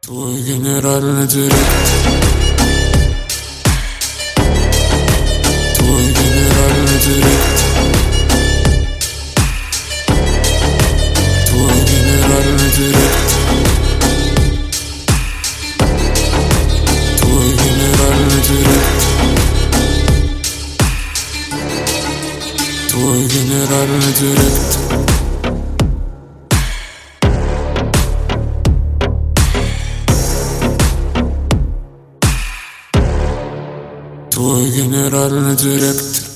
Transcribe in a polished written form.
Твой генеральный директор. Твой генеральный директор. Твой генеральный директор. Твой генеральный директор. Твой генеральный директор. Твой генеральный директор.